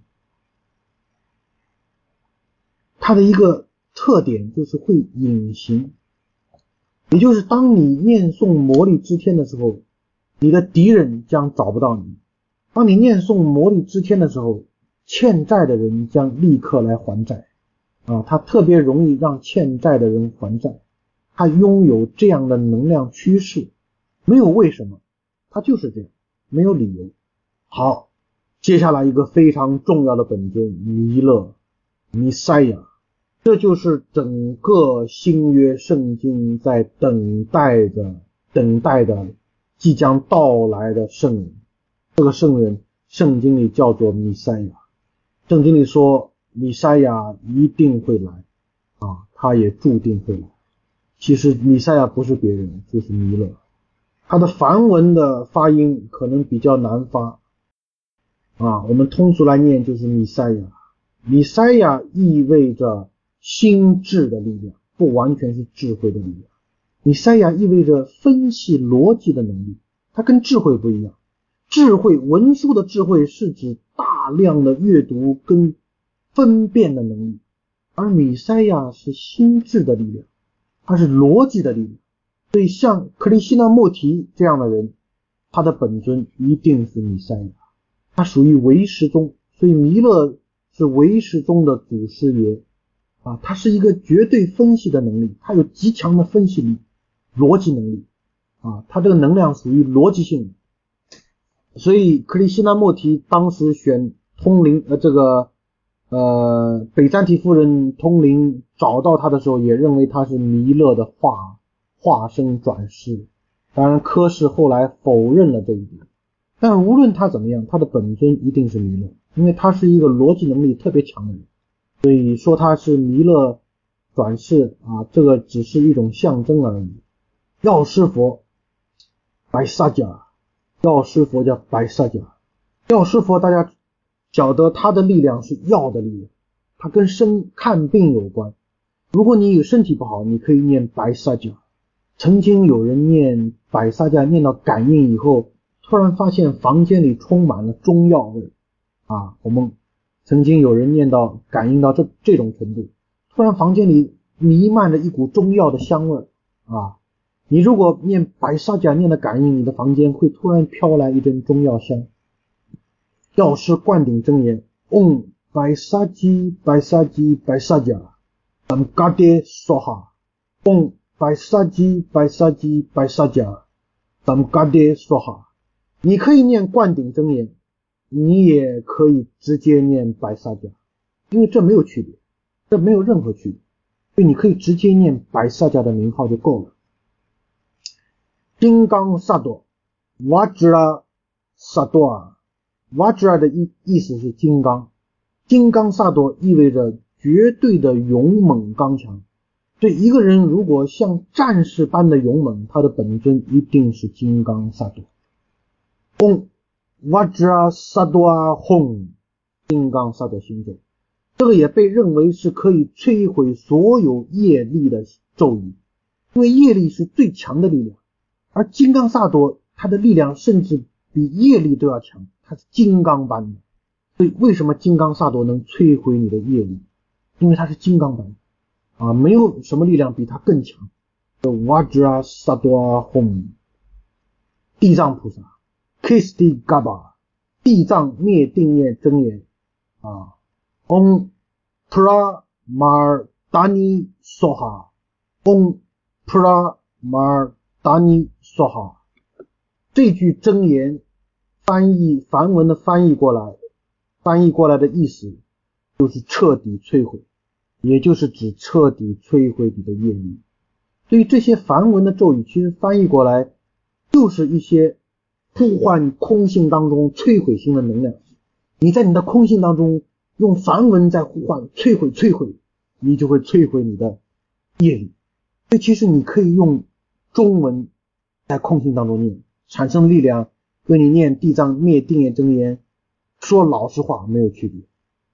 它的一个特点就是会隐形，也就是当你念诵魔力之天的时候，你的敌人将找不到你；当你念诵魔力之天的时候，欠债的人将立刻来还债啊，他特别容易让欠债的人还债，他拥有这样的能量趋势，没有为什么，他就是这样，没有理由。好，接下来一个非常重要的本尊，弥勒，弥赛亚，这就是整个新约圣经在等待着等待的即将到来的圣人。这个圣人圣经里叫做弥赛亚，圣经里说弥赛亚一定会来啊，他也注定会来。其实弥赛亚不是别人，就是弥勒。他的梵文的发音可能比较难发啊，我们通俗来念就是弥赛亚。弥赛亚意味着心智的力量，不完全是智慧的力量。弥赛亚意味着分析逻辑的能力，它跟智慧不一样。智慧，文书的智慧是指大量的阅读跟分辨的能力，而弥赛亚是心智的力量，它是逻辑的力量。所以像克里希那穆提这样的人，他的本尊一定是弥赛亚，他属于唯识宗，所以弥勒是唯识宗的祖师爷啊，他是一个绝对分析的能力，他有极强的分析力、逻辑能力啊，他这个能量属于逻辑性的。所以克里希那穆提当时选通灵呃这个呃北占提夫人通灵找到他的时候，也认为他是弥勒的化化身转世。当然科氏后来否认了这一点，但无论他怎么样，他的本尊一定是弥勒，因为他是一个逻辑能力特别强的人，所以说他是弥勒转世啊，这个只是一种象征而已。药师佛白萨迦，药师佛叫白萨迦，药师佛大家晓得他的力量是药的力量，他跟生看病有关。如果你有身体不好，你可以念白萨迦。曾经有人念白萨迦念到感应以后，突然发现房间里充满了中药味啊！我们曾经有人念到感应到这这种程度，突然房间里弥漫着一股中药的香味啊！你如果念白萨迦念的感应，你的房间会突然飘来一阵中药香。药师灌顶真言，嗡白萨基白萨基白萨迦tam gade soha， 嗡白萨基白萨基白萨迦tam gade soha。 你可以念灌顶真言，你也可以直接念白萨迦，因为这没有区别，这没有任何区别，所以你可以直接念白萨迦的名号就够了。金刚萨多 Vajra Sattva， Vajra 的意意思是金刚，金刚萨多意味着绝对的勇猛刚强。对一个人如果像战士般的勇猛，他的本尊一定是金刚萨多。Om Vajra Sattva Hum， 金刚萨多心咒，这个也被认为是可以摧毁所有业力的咒语，因为业力是最强的力量，而金刚萨多它的力量甚至比业力都要强，它是金刚般的。所以为什么金刚萨多能摧毁你的业力？因为它是金刚般的啊，没有什么力量比它更强。Vajra Sattva Hum。 地藏菩萨 Kisti Gaba， 地藏灭定业真言啊 Om Pramardani Soha， Om Pramardani Soha。 这句真言翻译梵文的翻译过来翻译过来的意思就是彻底摧毁，也就是指彻底摧毁你的业力。所以这些梵文的咒语其实翻译过来就是一些呼唤空性当中摧毁性的能量，你在你的空性当中用梵文在呼唤摧毁摧毁，你就会摧毁你的业力。所以其实你可以用中文在空性当中念，产生力量跟你念地藏灭定业真言说老实话没有区别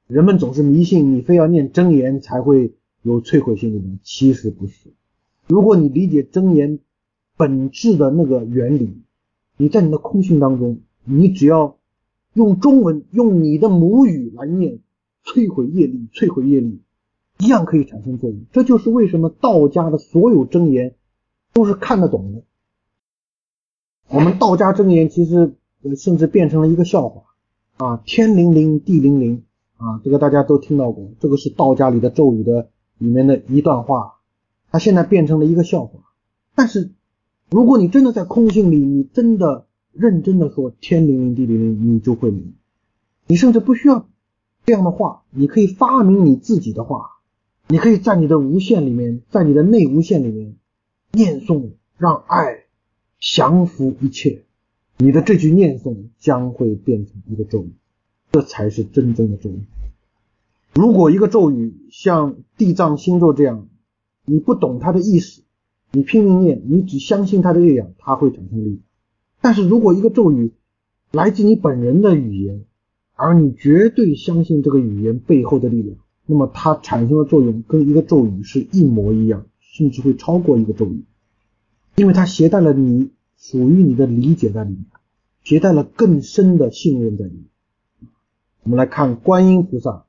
人们总是迷信你非要念真言才会有摧毁性力量，其实不是。如果你理解真言本质的那个原理，你在你的空性当中，你只要用中文，用你的母语来念摧毁业力，摧毁业力，一样可以产生作用。这就是为什么道家的所有真言都是看得懂的。我们道家真言其实甚至变成了一个笑话啊，天灵灵地灵灵啊，这个大家都听到过，这个是道家里的咒语的里面的一段话，它现在变成了一个笑话。但是如果你真的在空性里，你真的认真的说天灵灵地灵灵，你就会灵。你甚至不需要这样的话，你可以发明你自己的话，你可以在你的无限里面，在你的内无限里面念诵，让爱降服一切，你的这句念诵将会变成一个咒语，这才是真正的咒语。如果一个咒语像地藏心咒这样，你不懂它的意思，你拼命念，你只相信它的力量，它会产生力量。但是如果一个咒语来自你本人的语言，而你绝对相信这个语言背后的力量，那么它产生的作用跟一个咒语是一模一样，甚至会超过一个咒语，因为它携带了你属于你的理解在里面，携带了更深的信任在里面。我们来看观音菩萨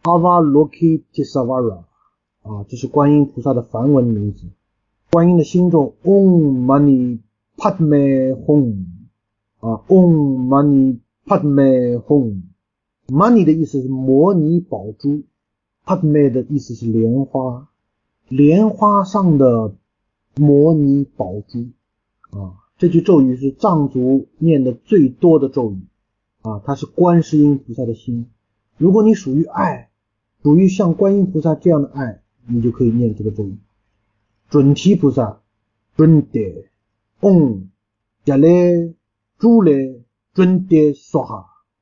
Avalokitesvara 啊，这是观音菩萨的梵文名字。观音的心咒 Om Mani Padme Hum 啊 Om Mani Padme Hum， Mani 的意思是摩尼宝珠， Padme 的意思是莲花，莲花上的摩尼宝珠啊，这句咒语是藏族念的最多的咒语啊，它是观世音菩萨的心。如果你属于爱，属于像观音菩萨这样的爱，你就可以念这个咒语。准提菩萨准đề Om Jale Jule Junde Soha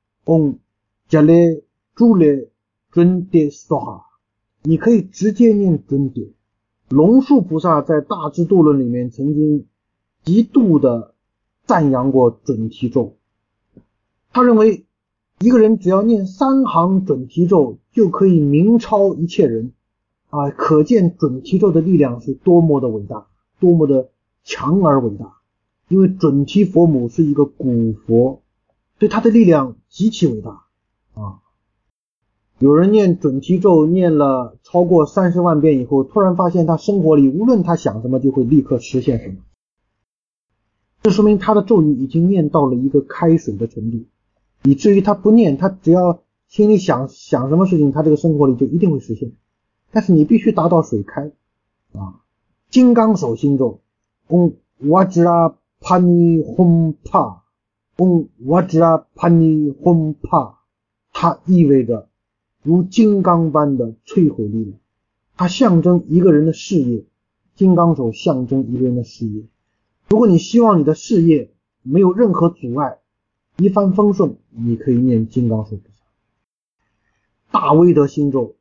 Om Jale Jule Junde Soha， 你可以直接念准đề。龙树菩萨在大智度论里面曾经极度的赞扬过准提咒，他认为一个人只要念三行准提咒就可以明超一切人啊，可见准提咒的力量是多么的伟大，多么的强而伟大。因为准提佛母是一个古佛，所以它的力量极其伟大啊。有人念准提咒念了超过三十万遍以后，突然发现他生活里无论他想什么就会立刻实现什么，这说明他的咒语已经念到了一个开水的程度，以至于他不念，他只要心里想想什么事情，他这个生活里就一定会实现。但是你必须达到水开啊！金刚手心咒 Om Vajra Pani Hum Pa Om Vajra Pani Hum Pa， 它意味着如金刚般的摧毁力量，它象征一个人的事业，金刚手象征一个人的事业。如果你希望你的事业没有任何阻碍，一帆风顺，你可以念金刚手菩萨。大威德心咒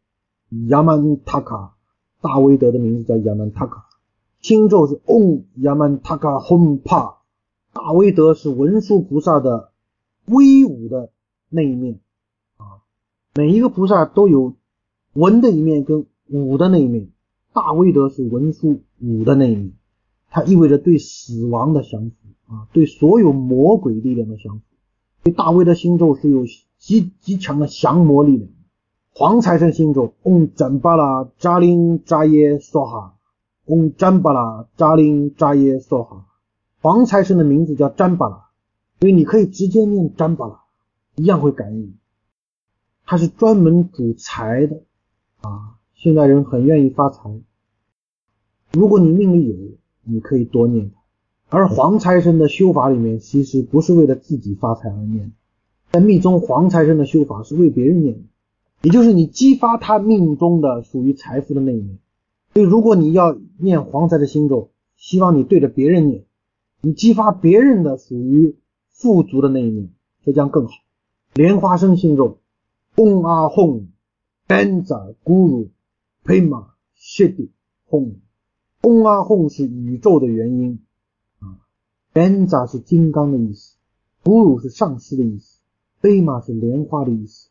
Yamantaka， 大威德的名字叫 Yamantaka， 心咒是 Om Yamantaka Hum Pa。 大威德是文殊菩萨的威武的那一面啊，每一个菩萨都有文的一面跟武的那一面，大威德是文殊武的那一面，它意味着对死亡的降服啊，对所有魔鬼力量的降服。对大威德心咒是有极极强的降魔力量。黄财神心咒 Om Jambala Jaling Jaye Soha Om Jambala Jaling Jaye Soha， 黄财神的名字叫占巴拉，所以你可以直接念占巴拉，一样会感应。它是专门主财的啊，现在人很愿意发财，如果你命里有，你可以多念它。而黄财神的修法里面其实不是为了自己发财而念，在密宗黄财神的修法是为别人念的，也就是你激发他命中的属于财富的那一面。所以如果你要念黄财的心咒，希望你对着别人念，你激发别人的属于富足的那一面，这将更好。莲花生心咒 Om Ahom Benza Guru Pema Shidi Hom。 Om Ahom 是宇宙的原因啊 Benza 是金刚的意思， Guru 是上师的意思， Pema 是莲花的意思，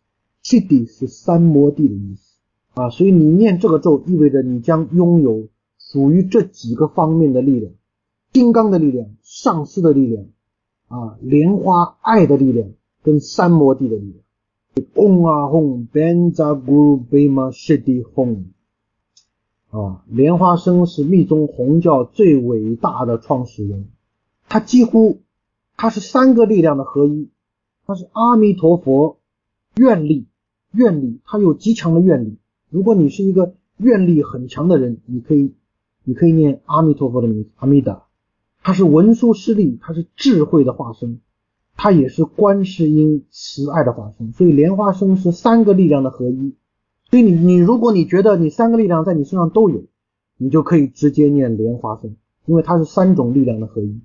Siddhi 是三摩地的意思啊，所以你念这个咒意味着你将拥有属于这几个方面的力量：金刚的力量、上师的力量啊，莲花爱的力量跟三摩地的力量。Om Ahom Benza Guru Bema Siddhi Hom 啊，莲花生是密宗红教最伟大的创始人，他几乎他是三个力量的合一，他是阿弥陀佛愿力，愿力他有极强的愿力。如果你是一个愿力很强的人，你可以你可以念阿弥陀佛的名字阿弥达，他是文殊师利，他是智慧的化身，他也是观世音慈爱的化身，所以莲花生是三个力量的合一。所以你你如果你觉得你三个力量在你身上都有，你就可以直接念莲花生，因为它是三种力量的合一。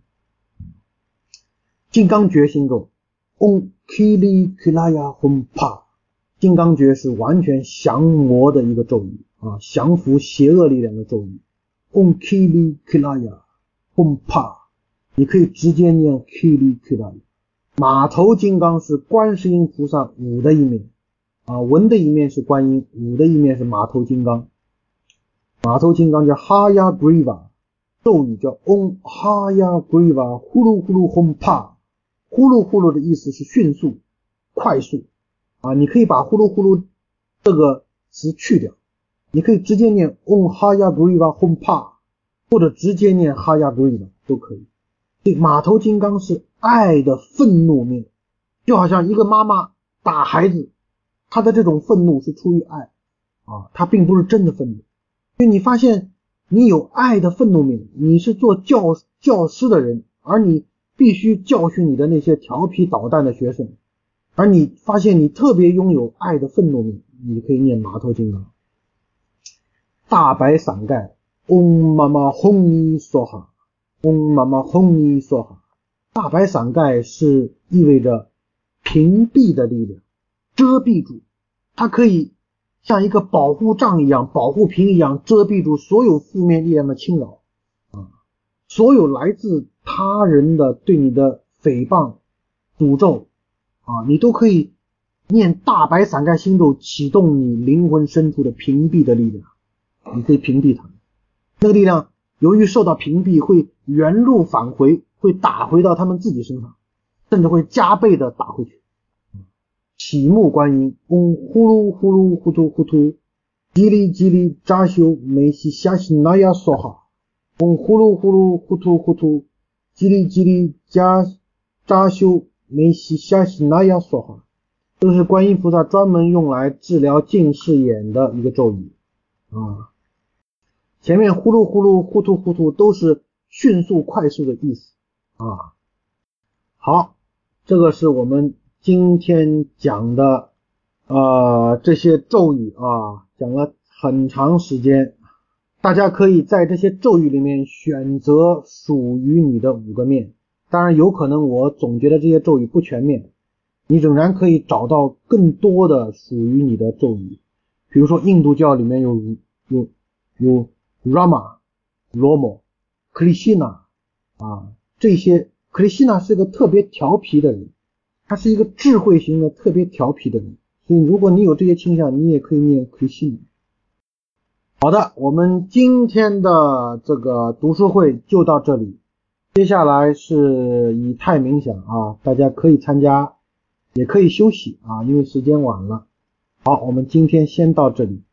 金刚诀心咒 Om Kili Kilaya Hum Pa， 金刚诀是完全降魔的一个咒语啊，降服邪恶力量的咒语。Om Kili Kilaya Hum Pa， 你可以直接念 Kili Kilaya。马头金刚是观世音菩萨武的一面啊，文的一面是观音，武的一面是马头金刚。马头金刚叫 Haya Griva， 咒语叫 Om Haya Griva 呼噜呼噜轰帕，呼噜呼噜的意思是迅速快速啊，你可以把呼噜呼噜这个词去掉，你可以直接念 Om Haya Griva 轰帕，或者直接念 Haya Griva 都可以。对，马头金刚是爱的愤怒面，就好像一个妈妈打孩子，她的这种愤怒是出于爱啊，她并不是真的愤怒。所以你发现你有爱的愤怒面，你是做教教师的人，而你必须教训你的那些调皮捣蛋的学生，而你发现你特别拥有爱的愤怒面，你可以念马头金刚。大白伞盖 Om Mama Hum Soha Om Mama Hum Soha， 大白伞盖是意味着屏蔽的力量，遮蔽住，它可以像一个保护障一样，保护屏一样，遮蔽住所有负面力量的侵扰啊，所有来自他人的对你的诽谤诅咒啊，你都可以念大白伞盖心咒，启动你灵魂深处的屏蔽的力量，你可以屏蔽它。那个力量由于受到屏蔽，会原路返回，会打回到他们自己身上，甚至会加倍的打回去。启目观音 Om 呼噜呼噜呼突呼突叽里叽里扎修梅西夏西那亚说哈 Om 呼噜呼噜呼突呼突叽里叽里加扎修梅西夏西那亚说哈，这是观音菩萨专门用来治疗近视眼的一个咒语啊。前面呼噜呼噜呼突呼突都是迅速快速的意思啊。好，这个是我们今天讲的呃这些咒语啊，讲了很长时间，大家可以在这些咒语里面选择属于你的五个面，当然有可能我总结的这些咒语不全面，你仍然可以找到更多的属于你的咒语。比如说印度教里面有有有 Rama、罗摩、Krishna 啊，这些 Krishna 是个特别调皮的人，他是一个智慧型的特别调皮的人，所以如果你有这些倾向，你也可以念 Krishna。 好的，我们今天的这个读书会就到这里，接下来是以太冥想啊，大家可以参加也可以休息啊，因为时间晚了。好，我们今天先到这里。